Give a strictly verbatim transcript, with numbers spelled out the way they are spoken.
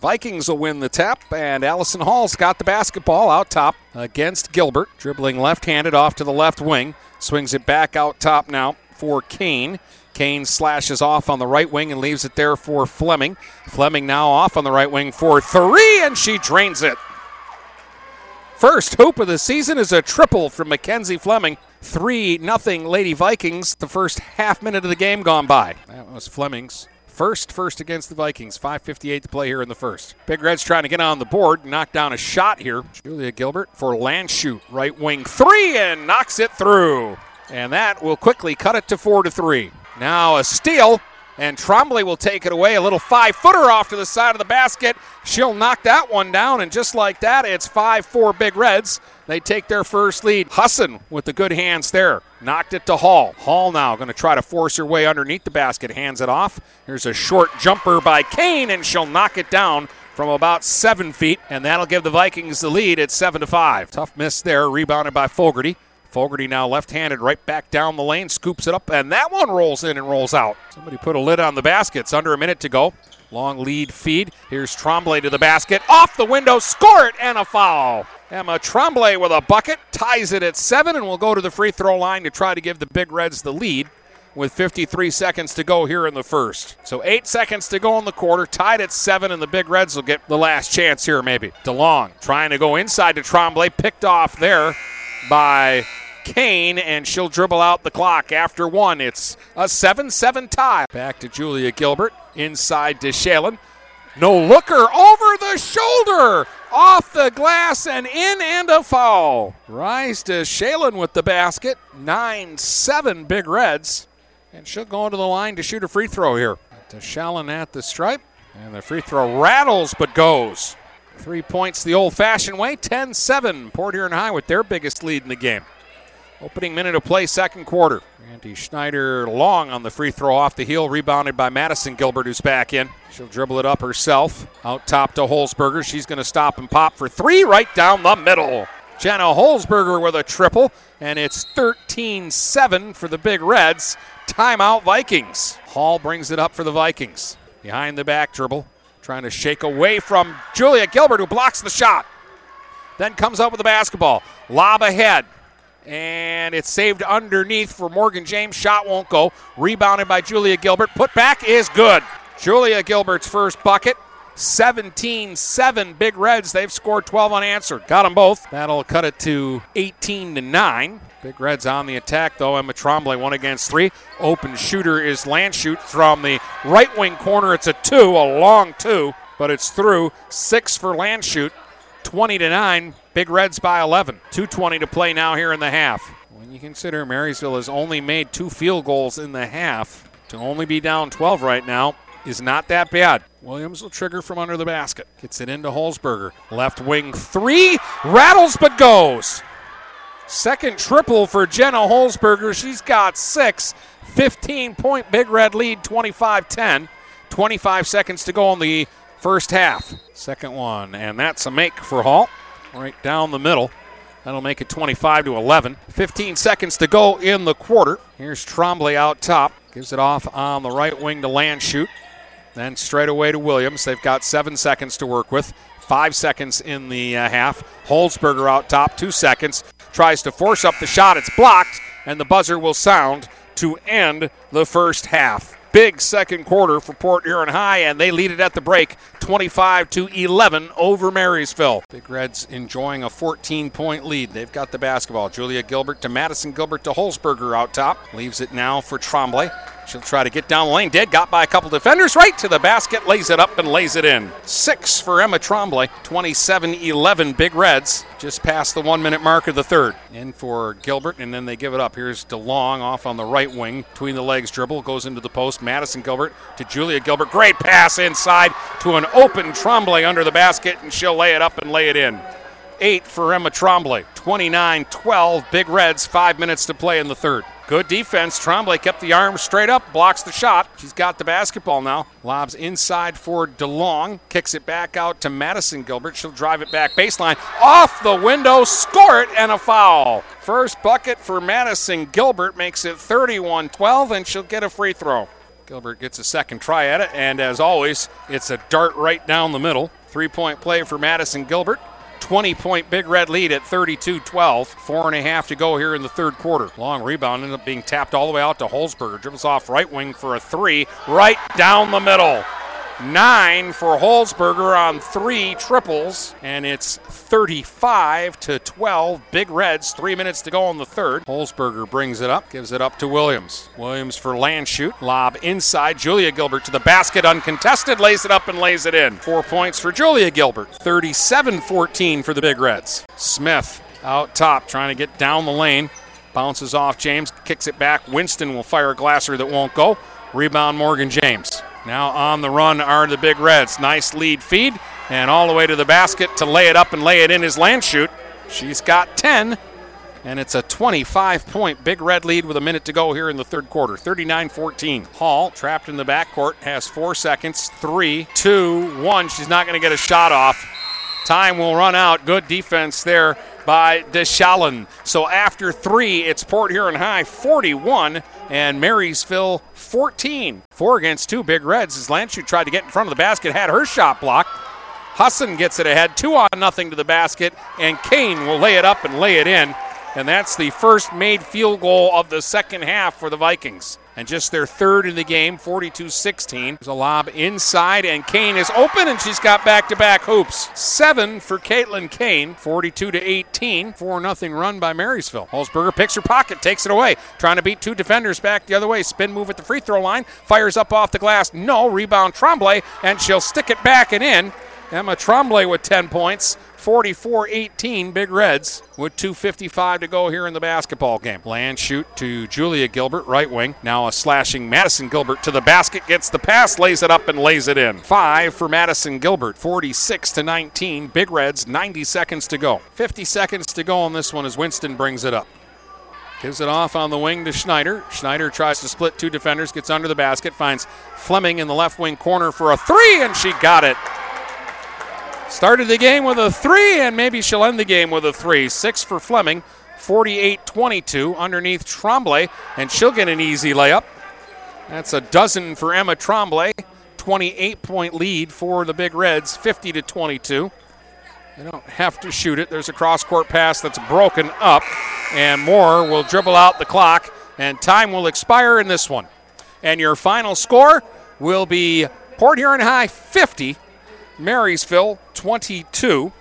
Vikings will win the tap, and Allison Hall's got the basketball out top against Gilbert. Dribbling left-handed off to the left wing. Swings it back out top now for Kane. Kane slashes off on the right wing and leaves it there for Fleming. Fleming now off on the right wing for three, and she drains it. First hoop of the season is a triple from Mackenzie Fleming. three nothing Lady Vikings, the first half minute of the game gone by. That was Fleming's first, first against the Vikings. five fifty-eight to play here in the first. Big Red's trying to get on the board, knock down a shot here. Julia Gilbert for Landshut, right wing three, and knocks it through. And that will quickly cut it to four to three. Now a steal, and Trombley will take it away. A little five-footer off to the side of the basket. She'll knock that one down, and just like that, it's five four Big Reds. They take their first lead. Husson with the good hands there. Knocked it to Hall. Hall now going to try to force her way underneath the basket. Hands it off. Here's a short jumper by Kane, and she'll knock it down from about seven feet, and that'll give the Vikings the lead at seven to five. Tough miss there, rebounded by Fogarty. Fogarty now left-handed right back down the lane, scoops it up, and that one rolls in and rolls out. Somebody put a lid on the basket. It's under a minute to go. Long lead feed. Here's Trombley to the basket. Off the window, score it, and a foul. Emma Trombley with a bucket, ties it at seven, and will go to the free throw line to try to give the Big Reds the lead with fifty-three seconds to go here in the first. So eight seconds to go in the quarter, tied at seven, and the Big Reds will get the last chance here maybe. DeLong trying to go inside to Trombley, picked off there by Kane, and she'll dribble out the clock after one. It's a seven seven tie. Back to Julia Gilbert, inside to Shalen. No looker, over the shoulder, off the glass and in, and a foul. Rise to Shalen with the basket. nine seven Big Reds. And she'll go into the line to shoot a free throw here. To Shalen at the stripe. And the free throw rattles but goes. Three points the old-fashioned way. ten seven. Port Huron High with their biggest lead in the game. Opening minute of play, second quarter. Randy Schneider long on the free throw off the heel, rebounded by Madison Gilbert, who's back in. She'll dribble it up herself. Out top to Holzberger. She's going to stop and pop for three right down the middle. Jenna Holzberger with a triple, and it's thirteen seven for the Big Reds. Timeout Vikings. Hall brings it up for the Vikings. Behind the back dribble, trying to shake away from Julia Gilbert, who blocks the shot. Then comes up with the basketball. Lob ahead. And it's saved underneath for Morgan James. Shot won't go. Rebounded by Julia Gilbert. Put back is good. Julia Gilbert's first bucket. seventeen seven Big Reds. They've scored twelve unanswered. Got them both. That'll cut it to eighteen to nine. Big Reds on the attack, though. Emma Trombley, one against three. Open shooter is Landshut from the right wing corner. It's a two, a long two, but it's through. Six for Landshut. twenty to nine. Big Reds by eleven. two twenty to play now here in the half. When you consider Marysville has only made two field goals in the half, to only be down twelve right now is not that bad. Williams will trigger from under the basket. Gets it into Holzberger. Left wing three. Rattles but goes. Second triple for Jenna Holzberger. She's got six. fifteen-point Big Red lead, twenty-five ten. twenty-five seconds to go in the first half. Second one, and that's a make for Hall. Right down the middle. That'll make it twenty-five to eleven. fifteen seconds to go in the quarter. Here's Trombley out top. Gives it off on the right wing to Landshut. Then straight away to Williams. They've got seven seconds to work with. Five seconds in the uh, half. Holzberger out top, two seconds. Tries to force up the shot. It's blocked, and the buzzer will sound to end the first half. Big second quarter for Port Huron High, and they lead it at the break, twenty-five to eleven over Marysville. Big Reds enjoying a fourteen-point lead. They've got the basketball. Julia Gilbert to Madison Gilbert to Holzberger out top. Leaves it now for Trombley. She'll try to get down the lane. Did. Got by a couple defenders. Right to the basket. Lays it up and lays it in. Six for Emma Trombley. twenty-seven eleven Big Reds. Just past the one-minute mark of the third. In for Gilbert, and then they give it up. Here's DeLong off on the right wing. Between the legs dribble. Goes into the post. Madison Gilbert to Julia Gilbert. Great pass inside to an open Trombley under the basket, and she'll lay it up and lay it in. Eight for Emma Trombley. twenty-nine twelve Big Reds. Five minutes to play in the third. Good defense. Trombley kept the arms straight up, blocks the shot. She's got the basketball now. Lobs inside for DeLong. Kicks it back out to Madison Gilbert. She'll drive it back baseline. Off the window, score it, and a foul. First bucket for Madison Gilbert makes it thirty-one twelve, and she'll get a free throw. Gilbert gets a second try at it, and as always, it's a dart right down the middle. Three-point play for Madison Gilbert. twenty-point Big Red lead at thirty-two twelve. Four and a half to go here in the third quarter. Long rebound ended up being tapped all the way out to Holzberger. Dribbles off right wing for a three, right down the middle. Nine for Holzberger on three triples, and it's thirty-five to twelve. Big Reds, three minutes to go in the third. Holzberger brings it up, gives it up to Williams. Williams for Landshut, lob inside. Julia Gilbert to the basket, uncontested, lays it up and lays it in. Four points for Julia Gilbert. thirty-seven fourteen for the Big Reds. Smith out top, trying to get down the lane. Bounces off James, kicks it back. Winston will fire a Glasser that won't go. Rebound Morgan James. Now on the run are the Big Reds. Nice lead feed, and all the way to the basket to lay it up and lay it in is Landshut. She's got ten, and it's a twenty-five-point Big Red lead with a minute to go here in the third quarter. thirty-nine fourteen. Hall, trapped in the backcourt, has four seconds. Three, two, one. She's not going to get a shot off. Time will run out. Good defense there by Deschalin. So after three, it's Port Huron High forty-one and Marysville fourteen. Four against two Big Reds as Landshut tried to get in front of the basket, had her shot blocked. Husson gets it ahead, two on nothing to the basket, and Kane will lay it up and lay it in. And that's the first made field goal of the second half for the Vikings. And just their third in the game, forty-two sixteen. There's a lob inside, and Kane is open, and she's got back-to-back hoops. Seven for Caitlin Kane, forty-two to eighteen. four nothing run by Marysville. Holzberger picks her pocket, takes it away. Trying to beat two defenders back the other way. Spin move at the free throw line. Fires up off the glass. No. Rebound Tremblay, and she'll stick it back and in. Emma Tremblay with ten points. forty-four eighteen Big Reds with two fifty-five to go here in the basketball game. Landshut to Julia Gilbert, right wing. Now a slashing Madison Gilbert to the basket, gets the pass, lays it up and lays it in. Five for Madison Gilbert, forty-six to nineteen. Big Reds, ninety seconds to go. fifty seconds to go on this one as Winston brings it up. Gives it off on the wing to Schneider. Schneider tries to split two defenders, gets under the basket, finds Fleming in the left wing corner for a three, and she got it. Started the game with a three, and maybe she'll end the game with a three. Six for Fleming, forty-eight twenty-two underneath Tremblay, and she'll get an easy layup. That's a dozen for Emma Tremblay. twenty-eight point lead for the Big Reds, fifty to twenty-two. They don't have to shoot it. There's a cross-court pass that's broken up, and Moore will dribble out the clock, and time will expire in this one. And your final score will be Port Huron High fifty, Marysville twenty-two.